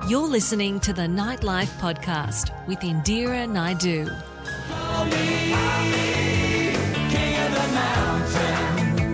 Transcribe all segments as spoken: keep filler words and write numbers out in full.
You're listening to the Nightlife Podcast with Indira Naidu. Call me, King of the Mountain.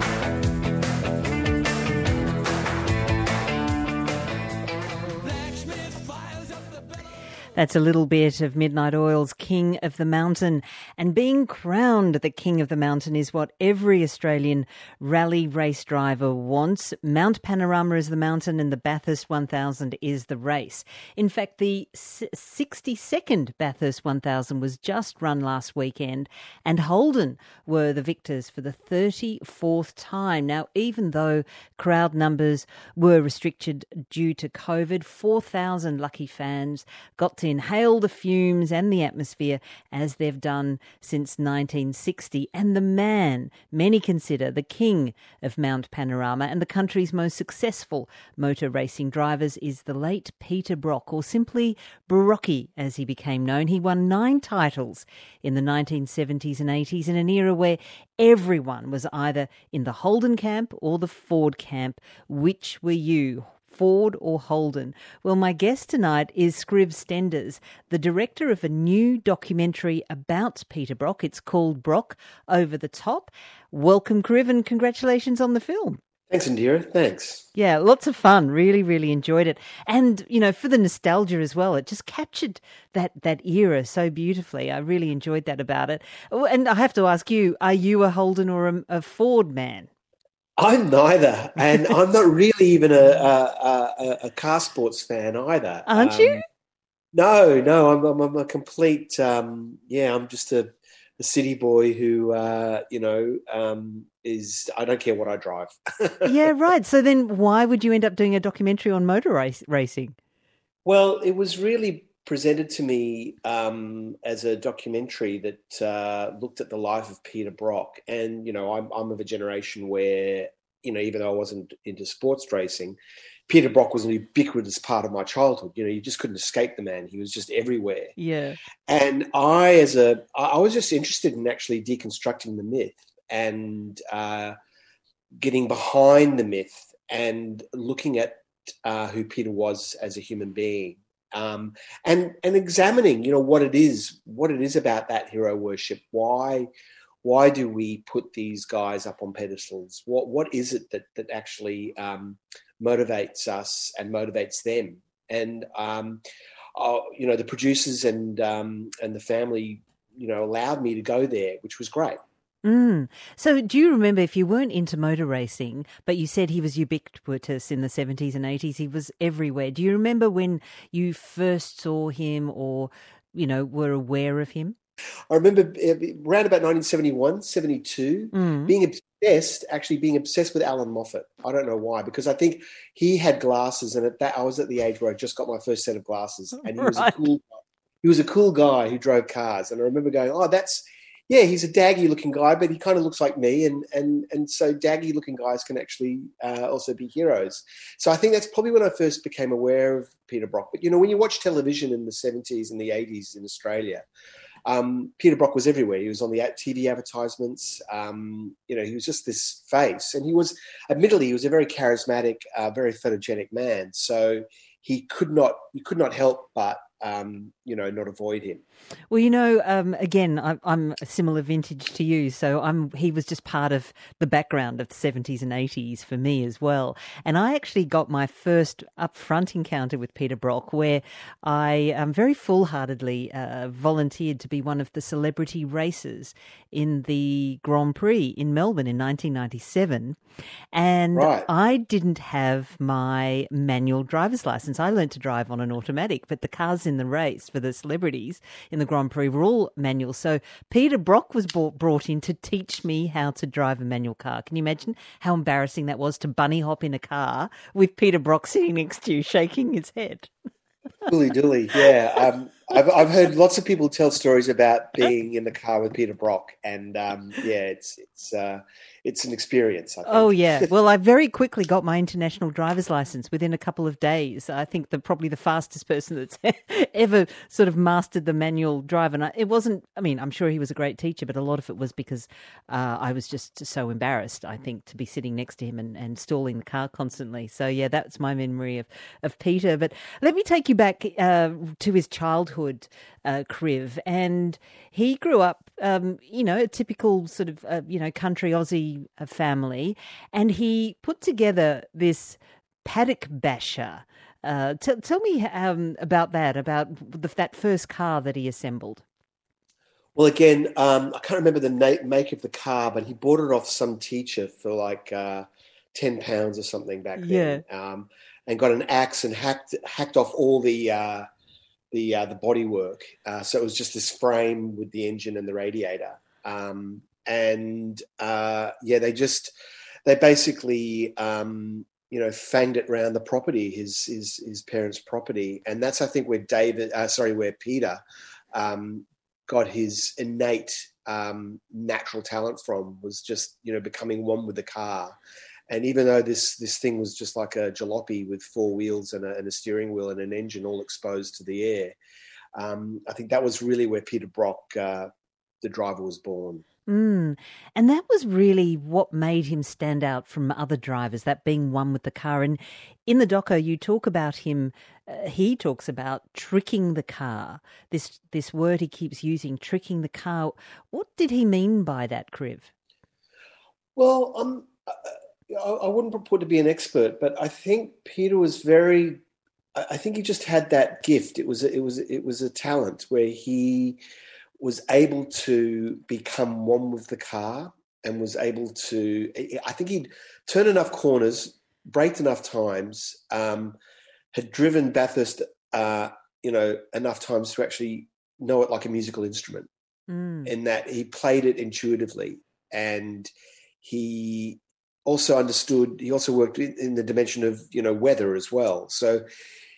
That's a little bit of Midnight Oil's King of the Mountain. And being crowned the King of the Mountain is what every Australian rally race driver wants. Mount Panorama is the mountain and the Bathurst one thousand is the race. In fact, the sixty-second Bathurst one thousand was just run last weekend, and Holden were the victors for the thirty-fourth time. Now, even though crowd numbers were restricted due to COVID, four thousand lucky fans got to inhale the fumes and the atmosphere as they've done since nineteen sixty. And the man many consider the king of Mount Panorama and the country's most successful motor racing drivers is the late Peter Brock, or simply Brocky as he became known. He won nine titles in the nineteen seventies and eighties in an era where everyone was either in the Holden camp or the Ford camp. Which were you? Ford or Holden? Well, my guest tonight is Scriv Stenders, the director of a new documentary about Peter Brock. It's called Brock Over the Top. Welcome, Scriv, and congratulations on the film. Thanks, Indira. Thanks. Yeah, lots of fun. Really, really enjoyed it. And, you know, for the nostalgia as well, it just captured that, that era so beautifully. I really enjoyed that about it. Oh, and I have to ask you, are you a Holden or a, a Ford man? I'm neither, and I'm not really even a, a, a, a car sports fan either. Aren't um, you? No, no, I'm, I'm, I'm a complete, um, yeah, I'm just a, a city boy who, uh, you know, um, is, I don't care what I drive. Yeah, right. So then why would you end up doing a documentary on motor race, racing? Well, it was really presented to me um, as a documentary that uh, looked at the life of Peter Brock. And, you know, I'm, I'm of a generation where, you know, even though I wasn't into sports racing, Peter Brock was an ubiquitous part of my childhood. You know, you just couldn't escape the man. He was just everywhere. Yeah. And I, as a, I was just interested in actually deconstructing the myth and uh, getting behind the myth and looking at uh, who Peter was as a human being. Um, and and examining, you know, what it is, what it is about that hero worship. Why, why do we put these guys up on pedestals? What what is it that that actually um, motivates us and motivates them? And um, uh, you know, the producers and um, and the family, you know, allowed me to go there, which was great. Mm. So do you remember, if you weren't into motor racing, but you said he was ubiquitous in the seventies and eighties, he was everywhere. Do you remember when you first saw him or, you know, were aware of him? I remember around about nineteen seventy-one, seventy-two, mm. being obsessed, actually being obsessed with Alan Moffat. I don't know why, because I think he had glasses, and at that I was at the age where I just got my first set of glasses, and he was right. a cool he was a cool guy who drove cars. And I remember going, oh, that's, yeah, he's a daggy-looking guy, but he kind of looks like me, and and and so daggy-looking guys can actually uh, also be heroes. So I think that's probably when I first became aware of Peter Brock. But, you know, when you watch television in the seventies and the eighties in Australia, um, Peter Brock was everywhere. He was on the T V advertisements. Um, you know, he was just this face. And he was, admittedly, he was a very charismatic, uh, very photogenic man. So he could not, you could not help but Um, you know, not avoid him. Well, you know, um, again, I, I'm a similar vintage to you, so I'm. He was just part of the background of the seventies and eighties for me as well. And I actually got my first upfront encounter with Peter Brock, where I um, very full-heartedly uh, volunteered to be one of the celebrity racers in the Grand Prix in Melbourne in nineteen ninety-seven. And right. I didn't have my manual driver's license. I learned to drive on an automatic, but the cars in the race for the celebrities in the Grand Prix were all manual. So Peter Brock was brought, brought in to teach me how to drive a manual car. Can you imagine how embarrassing that was to bunny hop in a car with Peter Brock sitting next to you, shaking his head? Dilly dilly, yeah. Um, I've I've heard lots of people tell stories about being in the car with Peter Brock, and um, yeah, it's it's uh, it's an experience, I think. Oh, yeah. Well, I very quickly got my international driver's license within a couple of days. I think the probably the fastest person that's ever sort of mastered the manual drive. And I, it wasn't, I mean, I'm sure he was a great teacher, but a lot of it was because uh, I was just so embarrassed, I think, to be sitting next to him and, and stalling the car constantly. So, yeah, that's my memory of, of Peter. But let me take you back uh, to his childhood, uh, Kriv. And he grew up, um, you know, a typical sort of, uh, you know, country Aussie uh, family. And he put together this paddock basher. Uh, t- tell me um, about that, about the, that first car that he assembled. Well, again, um, I can't remember the na- make of the car, but he bought it off some teacher for like uh, ten pounds or something back then, yeah. um, and got an axe and hacked hacked off all the uh, the uh, the bodywork. Uh, so it was just this frame with the engine and the radiator. Um, and uh, yeah, they just they basically um, you know fanged it around the property, his his his parents' property, and that's I think where David, uh, sorry, where Peter. Um, got his innate um, natural talent from, was just, you know, becoming one with the car. And even though this this thing was just like a jalopy with four wheels and a, and a steering wheel and an engine all exposed to the air, um, I think that was really where Peter Brock, uh, the driver, was born. Mm. And that was really what made him stand out from other drivers, that being one with the car. And in the doco, you talk about him, uh, he talks about tricking the car, this this word he keeps using, tricking the car. What did he mean by that, Kriv? Well, um, I, I wouldn't purport to be an expert, but I think Peter was very, I think he just had that gift. It was, it was, it was a talent where he was able to become one with the car and was able to, I think he'd turn enough corners, braked enough times, um, had driven Bathurst, uh, you know, enough times to actually know it like a musical instrument, mm. in that he played it intuitively. And he also understood, he also worked in, in the dimension of, you know, weather as well. So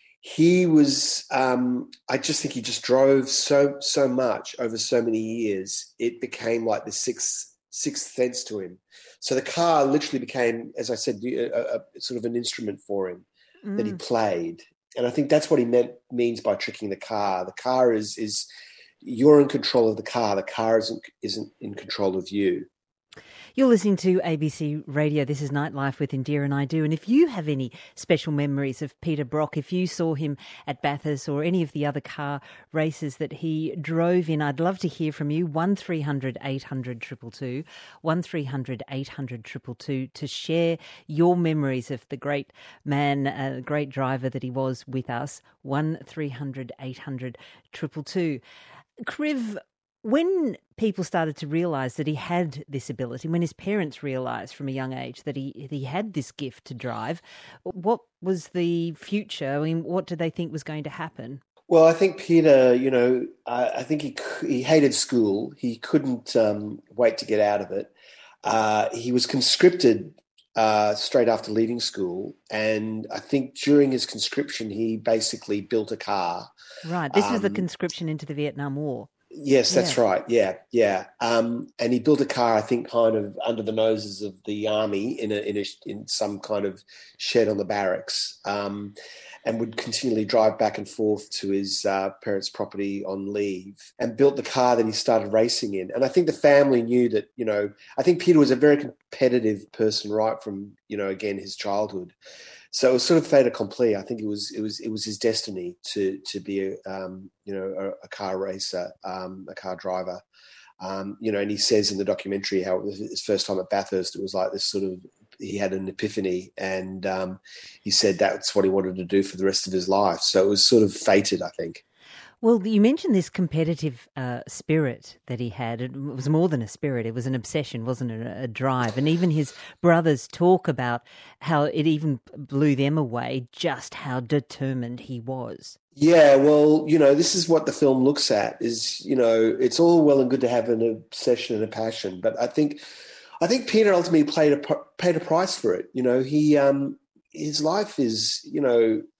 he was, um, I just think he just drove so, so much over so many years. It became like the sixth, sixth sense to him. So the car literally became, as I said, a, a, sort of an instrument for him mm. that he played. And I think that's what he meant means by tricking the car. The car is, is you're in control of the car. The car isn't, isn't in control of you. You're listening to A B C Radio. This is Nightlife with Indira Naidoo. And if you have any special memories of Peter Brock, if you saw him at Bathurst or any of the other car races that he drove in, I'd love to hear from you. one three hundred eight hundred two two two, one three hundred eight hundred two two two, to share your memories of the great man, uh, great driver that he was with us. one three hundred eight hundred two two two. Kriv, when people started to realise that he had this ability, when his parents realised from a young age that he he had this gift to drive, what was the future? I mean, what did they think was going to happen? Well, I think Peter, you know, I, I think he he hated school. He couldn't um, wait to get out of it. Uh, he was conscripted uh, straight after leaving school, and I think during his conscription, he basically built a car. Right. This um, was the conscription into the Vietnam War. Yes, that's yeah. right. Yeah, yeah. Um, and he built a car, I think, kind of under the noses of the army in a, in, a, in some kind of shed on the barracks, um, and would continually drive back and forth to his uh, parents' property on leave, and built the car that he started racing in. And I think the family knew that, you know, I think Peter was a very competitive person right from, you know, again, his childhood. So it was sort of fait accompli. I think it was it was it was his destiny to to be a um, you know a, a car racer, um, a car driver. Um, you know, and he says in the documentary how it was his first time at Bathurst. It was like this sort of, he had an epiphany, and um, he said that's what he wanted to do for the rest of his life. So it was sort of fated, I think. Well, you mentioned this competitive uh, spirit that he had. It was more than a spirit. It was an obsession, wasn't it? A drive. And even his brothers talk about how it even blew them away, just how determined he was. Yeah, well, you know, this is what the film looks at is, you know, it's all well and good to have an obsession and a passion. But I think I think Peter ultimately paid a, paid a price for it. You know, he um, his life is, you know,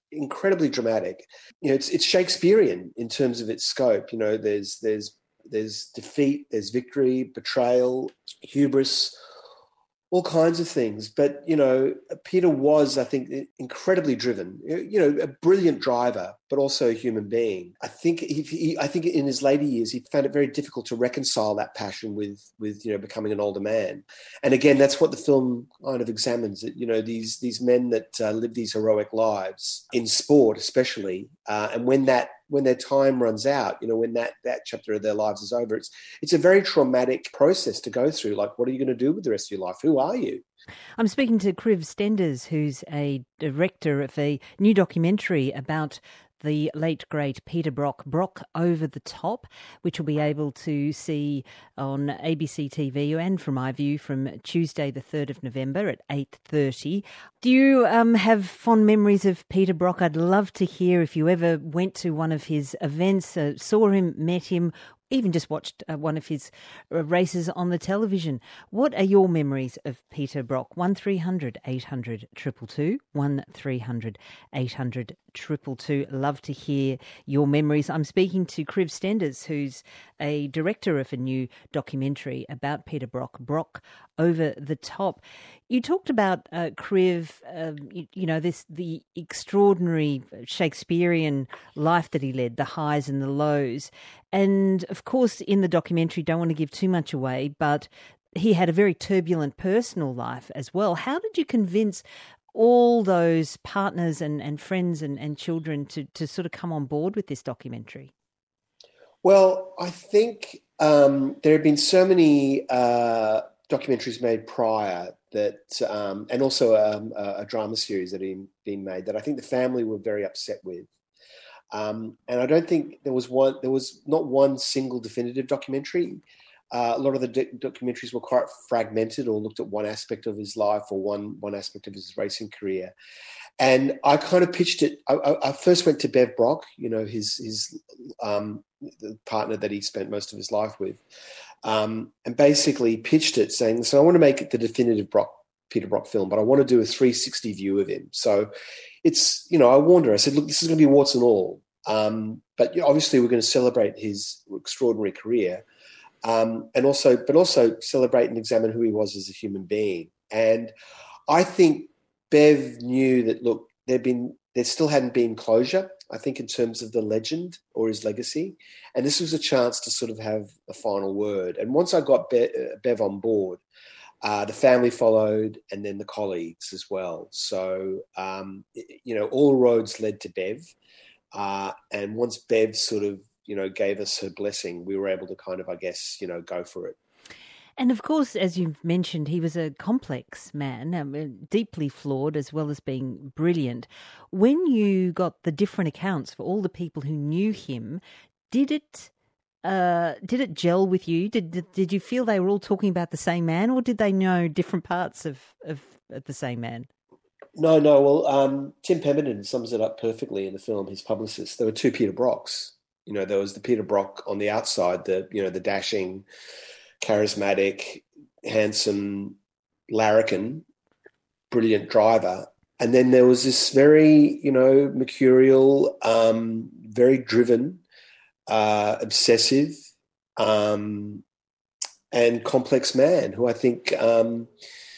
incredibly dramatic. You know, it's it's Shakespearean in terms of its scope. You know, there's there's there's defeat, there's victory, betrayal, hubris, all kinds of things. But, you know, Peter was, I think, incredibly driven, you know, a brilliant driver, but also a human being. I think he, he, I think in his later years, he found it very difficult to reconcile that passion with, with, you know, becoming an older man. And again, that's what the film kind of examines, it, you know, these, these men that uh, live these heroic lives in sport, especially. Uh, and when that, when their time runs out, you know, when that, that chapter of their lives is over, it's, it's a very traumatic process to go through. Like, what are you going to do with the rest of your life? Who are you? I'm speaking to Kriv Stenders, who's a director of a new documentary about the late, great Peter Brock, Brock Over the Top, which will be able to see on A B C T V and from iView from Tuesday the third of November at eight thirty. Do you um, have fond memories of Peter Brock? I'd love to hear if you ever went to one of his events, uh, saw him, met him, even just watched uh, one of his uh, races on the television. What are your memories of Peter Brock? one three hundred eight hundred two two two, one three hundred eight hundred two two two. Love to hear your memories. I'm speaking to Kriv Stenders, who's a director of a new documentary about Peter Brock, Brock Over the Top. You talked about, uh, Kriv, uh, you, you know, this the extraordinary Shakespearean life that he led, the highs and the lows. And, of course, in the documentary, don't want to give too much away, but he had a very turbulent personal life as well. How did you convince all those partners and, and friends and, and children to, to sort of come on board with this documentary? Well, I think um, there have been so many uh, documentaries made prior that, um, and also um, a, a drama series that had been made that I think the family were very upset with. Um, and I don't think there was one, there was not one single definitive documentary. Uh, a lot of the do- documentaries were quite fragmented or looked at one aspect of his life or one, one aspect of his racing career. And I kind of pitched it. I, I first went to Bev Brock, you know, his, his, um, the partner that he spent most of his life with, um, and basically pitched it saying, so I want to make it the definitive Brock, Peter Brock film, but I want to do a three sixty view of him. So it's, you know, I warned her, I said, look, this is going to be warts and all. Um, but you know, obviously we're going to celebrate his extraordinary career. Um, and also, but also celebrate and examine who he was as a human being. And I think Bev knew that, look, there'd been, there still hadn't been closure, I think, in terms of the legend or his legacy. And this was a chance to sort of have a final word. And once I got Be- Bev on board, uh, the family followed and then the colleagues as well. So, um, you know, all roads led to Bev. Uh, and once Bev sort of, you know, gave us her blessing, we were able to kind of, I guess, you know, go for it. And of course, as you've mentioned, he was a complex man, um, deeply flawed as well as being brilliant. When you got the different accounts for all the people who knew him, did it uh, did it gel with you? Did, did did you feel they were all talking about the same man, or did they know different parts of, of, of the same man? No, no. Well, um, Tim Pemberton sums it up perfectly in the film, his publicist. There were two Peter Brocks. You know, there was the Peter Brock on the outside, the, you know, the dashing, charismatic, handsome larrikin, brilliant driver. And then there was this very, you know, mercurial, um, very driven, uh, obsessive, um, and complex man who I think, um,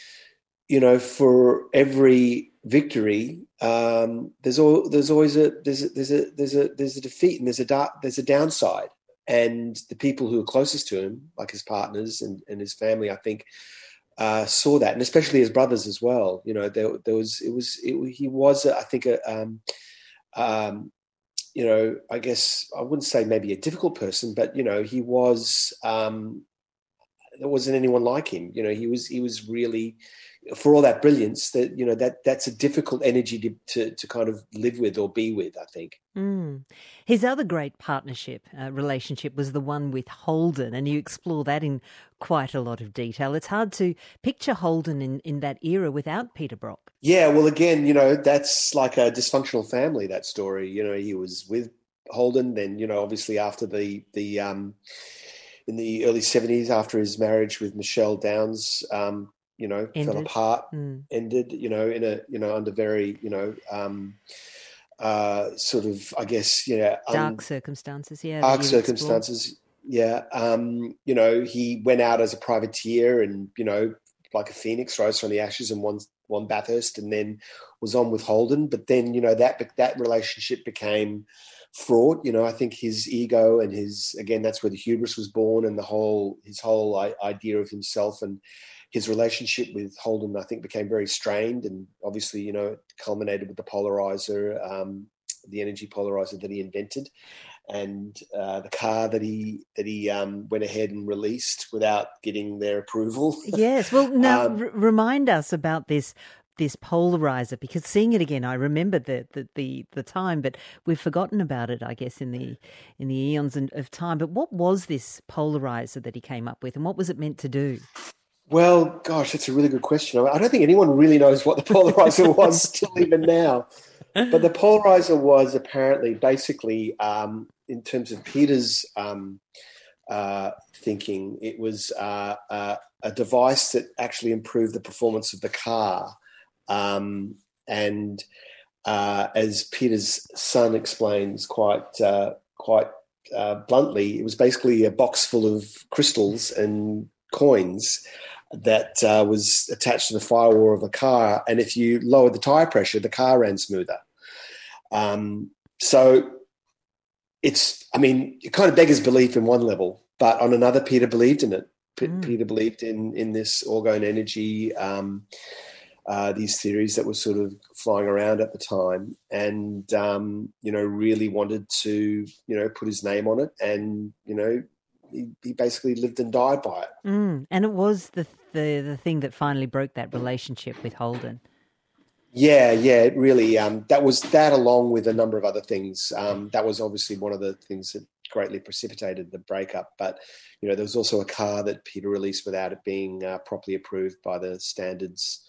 you know, for every victory, um, there's all, there's always a there's a, there's a there's a there's a defeat and there's a da- there's a downside. And the people who are closest to him, like his partners and, and his family, I think, uh, saw that, and especially his brothers as well. You know, there, there was it was it, he was, I think, a, um, um, you know, I guess I wouldn't say maybe a difficult person, but you know, he was. Um, there wasn't anyone like him. You know, he was he was really, for all that brilliance, that you know that that's a difficult energy to to, to kind of live with or be with, I think. Mm. His other great partnership uh, relationship was the one with Holden, and you explore that in quite a lot of detail. It's hard to picture Holden in, in that era without Peter Brock. Yeah, well, again, you know, that's like a dysfunctional family, that story. You know, he was with Holden, then, you know, obviously after the the um, in the early seventies, after his marriage with Michelle Downs, um, you know, ended. fell apart, mm. ended, you know, in a, you know, under very, you know, um, uh, sort of, I guess, yeah, um, dark circumstances, yeah, dark circumstances, yeah. Um, you know, he went out as a privateer, and you know, like a phoenix, rose from the ashes and won won Bathurst, and then was on with Holden. But then, you know, that that relationship became fraught. You know, I think his ego and his, again, that's where the hubris was born, and the whole his whole idea of himself and his relationship with Holden, I think, became very strained, and obviously, you know, it culminated with the polarizer, um, the energy polarizer that he invented, and uh, the car that he that he um, went ahead and released without getting their approval. Yes, well, now um, r- remind us about this this polarizer, because seeing it again, I remember the, the the the time, but we've forgotten about it, I guess, in the in the eons of time. But what was this polarizer that he came up with, and what was it meant to do? Well, gosh, that's a really good question. I don't think anyone really knows what the polarizer was still even now. But the polarizer was apparently basically, um, in terms of Peter's um, uh, thinking, it was uh, uh, a device that actually improved the performance of the car. Um, and uh, as Peter's son explains quite uh, quite uh, bluntly, it was basically a box full of crystals and coins that uh, was attached to the firewall of the car. And if you lowered the tire pressure, the car ran smoother. Um, so it's, I mean, it kind of beggars belief in one level, but on another, Peter believed in it. P- mm. Peter believed in, in this orgone energy, um, uh, these theories that were sort of flying around at the time, and, um, you know, really wanted to, you know, put his name on it, and, you know, He, he basically lived and died by it. Mm, and it was the, the the thing that finally broke that relationship with Holden. Yeah, yeah, it really, um, that was that, along with a number of other things. Um, that was obviously one of the things that greatly precipitated the breakup. But, you know, there was also a car that Peter released without it being uh, properly approved by the standards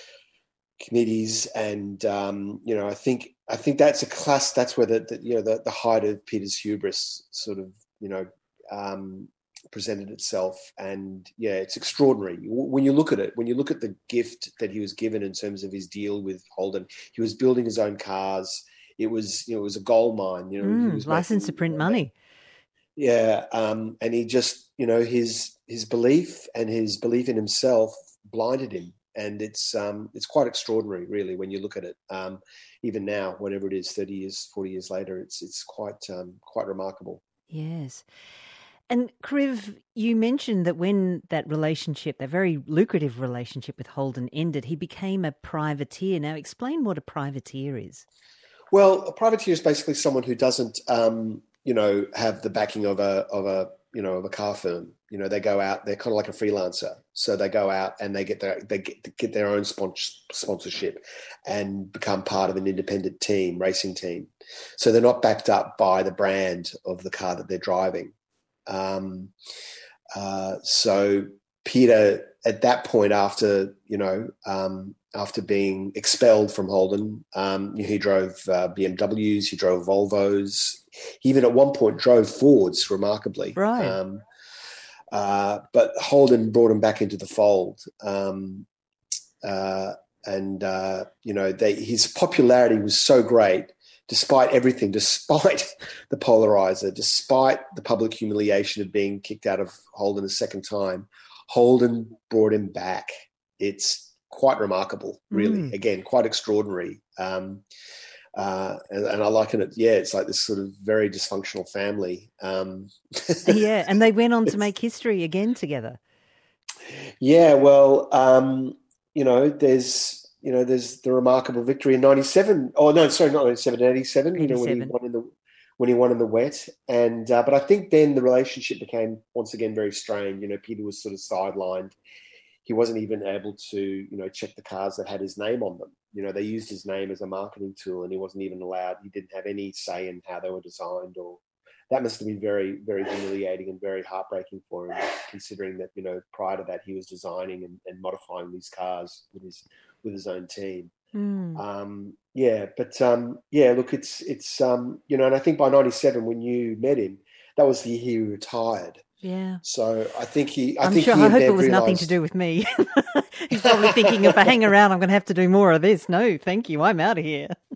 committees. And, um, you know, I think I think that's a class, that's where the, the you know, the, the height of Peter's hubris sort of, you know, um, presented itself. And yeah, it's extraordinary when you look at it. When you look at the gift that he was given in terms of his deal with Holden, he was building his own cars. It was, you know, it was a gold mine. You know, mm, he was license making, to print you know, money. Yeah, um, and he just, you know, his his belief and his belief in himself blinded him. And it's um, it's quite extraordinary, really, when you look at it. Um, even now, whatever it is, thirty years, forty years later, it's it's quite um, quite remarkable. Yes. And Kriv, you mentioned that when that relationship, that very lucrative relationship with Holden ended, he became a privateer. Now, explain what a privateer is. Well, a privateer is basically someone who doesn't, um, you know, have the backing of a of a you know of a car firm. You know, they go out. They're kind of like a freelancer, so they go out and they get their they get, get their own sponsorship and become part of an independent team, racing team. So they're not backed up by the brand of the car that they're driving. Um, uh, so Peter, at that point, after, you know, um, after being expelled from Holden, um, he drove uh, B M Ws, he drove Volvos, he even at one point drove Fords, remarkably. Right. Um, uh, but Holden brought him back into the fold. Um, uh, and, uh, you know, they, his popularity was so great, despite everything, despite the polarizer, despite the public humiliation of being kicked out of Holden a second time, Holden brought him back. It's quite remarkable, really. Mm. Again, quite extraordinary. Um, uh, and, and I liken it, yeah, it's like this sort of very dysfunctional family. Um, yeah, and they went on to make history again together. Yeah, well, um, you know, there's... You know, there's the remarkable victory in ninety-seven. Oh no, sorry, not ninety-seven, eighty-seven. You know, when he won in the when he won in the wet. And uh, but I think then the relationship became once again very strained. You know, Peter was sort of sidelined. He wasn't even able to, you know, check the cars that had his name on them. You know, they used his name as a marketing tool, and he wasn't even allowed. He didn't have any say in how they were designed, or that must have been very, very humiliating and very heartbreaking for him, considering that, you know, prior to that he was designing and, and modifying these cars with his with his own team. Mm. Um, yeah, but um, yeah, look, it's it's um, you know, and I think by ninety-seven when you met him, that was the year he retired. Yeah. So I think he. I I'm think sure. He I hope it was realized... nothing to do with me. He's probably thinking, if I hang around, I'm going to have to do more of this. No, thank you. I'm out of here.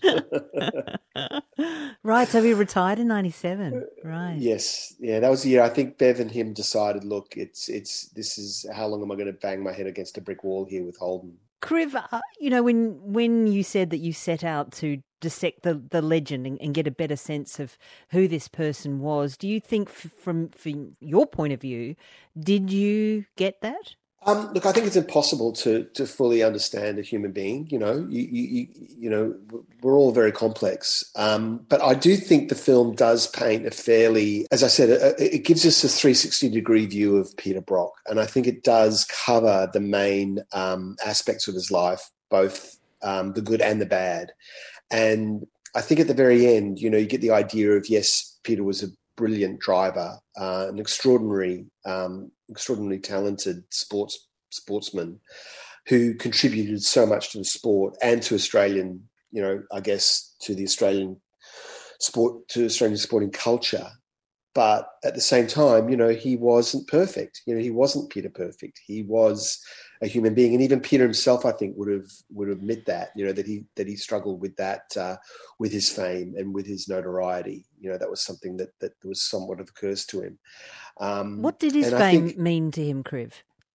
Right, so he retired in ninety-seven. Right. Yes, yeah, that was the year I think Bev and him decided, look, it's it's this is how long am I going to bang my head against a brick wall here with Holden? Kriv, uh, you know, when when you said that you set out to dissect the, the legend and, and get a better sense of who this person was, do you think f- from from your point of view, did you get that? Um, look, I think it's impossible to to fully understand a human being. You know, you you, you, you know, we're all very complex. Um, but I do think the film does paint a fairly, as I said, it, it gives us a three sixty degree view of Peter Brock, and I think it does cover the main um, aspects of his life, both um, the good and the bad. And I think at the very end, you know, you get the idea of, yes, Peter was a brilliant driver, uh, an extraordinary, um, extraordinarily talented sports sportsman who contributed so much to the sport and to Australian, you know, I guess to the Australian sport, to Australian sporting culture. But at the same time, you know, he wasn't perfect. You know, he wasn't Peter Perfect. He was a human being, and even Peter himself, I think, would have would admit that. You know, that he that he struggled with that, uh, with his fame and with his notoriety. You know, that was something that that was somewhat of a curse to him. Um, What did his and I fame think, mean to him, Kriv?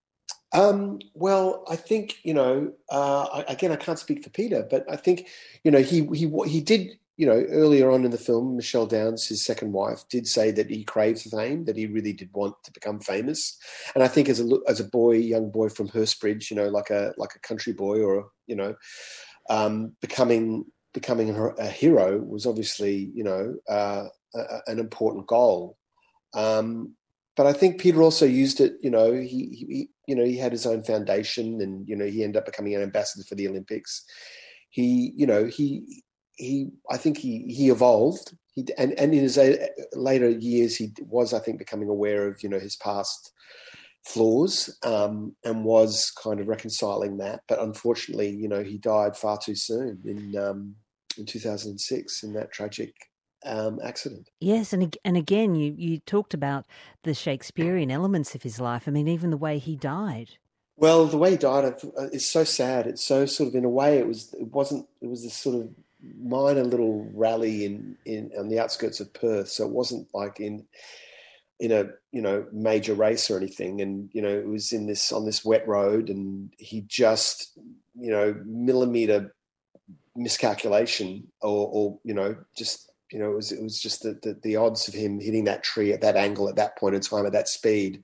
Um, well, I think, you know, uh, I, again, I can't speak for Peter, but I think, you know, he he he did. You know, earlier on in the film, Michelle Downs, his second wife, did say that he craved fame, that he really did want to become famous. And I think as a as a boy, young boy from Hurstbridge, you know, like a like a country boy, or you know, um, becoming becoming a, a hero was obviously, you know, uh, a, an important goal. Um, but I think Peter also used it. You know, he, he you know he had his own foundation, and you know he ended up becoming an ambassador for the Olympics. He, you know, he. He, I think he he evolved. He and, and in his later years, he was, I think, becoming aware of, you know, his past flaws, um, and was kind of reconciling that. But unfortunately, you know, he died far too soon in um, in two thousand six in that tragic um, accident. Yes, and and again, you you talked about the Shakespearean elements of his life. I mean, even the way he died. Well, the way he died is so sad. It's so sort of, in a way, it was it wasn't it was this sort of minor little rally in, in on the outskirts of Perth, so it wasn't like in in a you know major race or anything. And you know it was in this on this wet road, and he just you know millimeter miscalculation, or, or you know just you know it was it was just the, the the odds of him hitting that tree at that angle at that point in time at that speed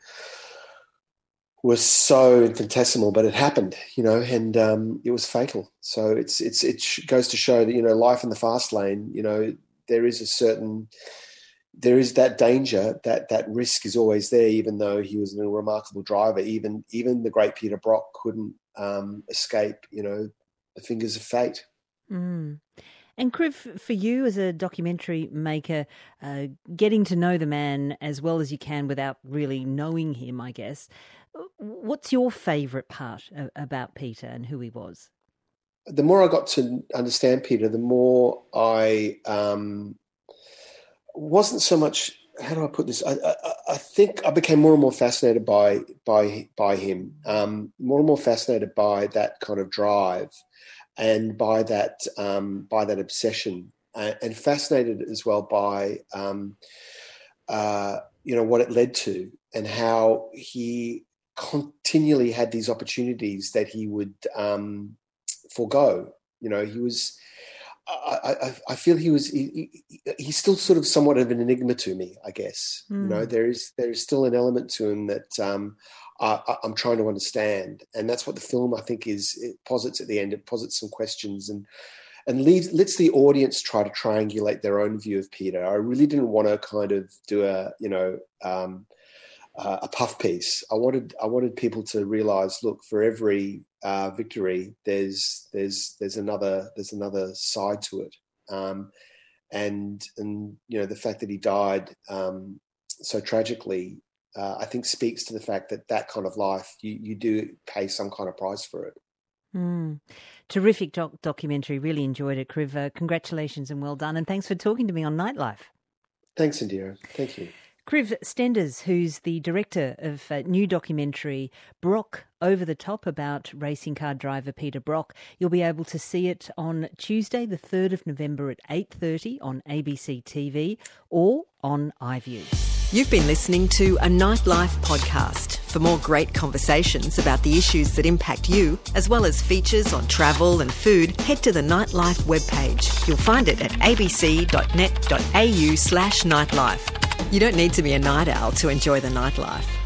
was so infinitesimal, but it happened, you know, and um, it was fatal. So it's it's it goes to show that, you know, life in the fast lane, you know, there is a certain, there is that danger, that that risk is always there, even though he was a remarkable driver. Even even the great Peter Brock couldn't um, escape, you know, the fingers of fate. Mm. And Kriv, for you as a documentary maker, uh, getting to know the man as well as you can without really knowing him, I guess, what's your favourite part about Peter and who he was? The more I got to understand Peter, the more I um, wasn't so much. How do I put this? I, I, I think I became more and more fascinated by by by him, um, more and more fascinated by that kind of drive, and by that um, by that obsession, uh, and fascinated as well by um, uh, you know what it led to, and how he continually had these opportunities that he would um, forego. You know, he was. I, I, I feel he was. He, he, he's still sort of somewhat of an enigma to me, I guess. Mm. You know, there is there is still an element to him that um, I, I'm trying to understand, and that's what the film, I think, is. It posits at the end. It posits some questions and and leaves lets the audience try to triangulate their own view of Peter. I really didn't want to kind of do a you know. Um, Uh, a puff piece. I wanted I wanted people to realise, look, for every uh, victory, there's there's there's another there's another side to it, um, and and you know the fact that he died um, so tragically, uh, I think speaks to the fact that that kind of life, you you do pay some kind of price for it. Mm. Terrific doc- documentary. Really enjoyed it, Kriv. Uh, congratulations and well done, and thanks for talking to me on Nightlife. Thanks, Indira. Thank you. Kriv Stenders, who's the director of a new documentary, Brock Over the Top, about racing car driver Peter Brock. You'll be able to see it on Tuesday, the third of November at eight thirty on A B C T V or on iView. You've been listening to a Nightlife podcast. For more great conversations about the issues that impact you, as well as features on travel and food, head to the Nightlife webpage. You'll find it at abc.net.au slash nightlife. You don't need to be a night owl to enjoy the nightlife.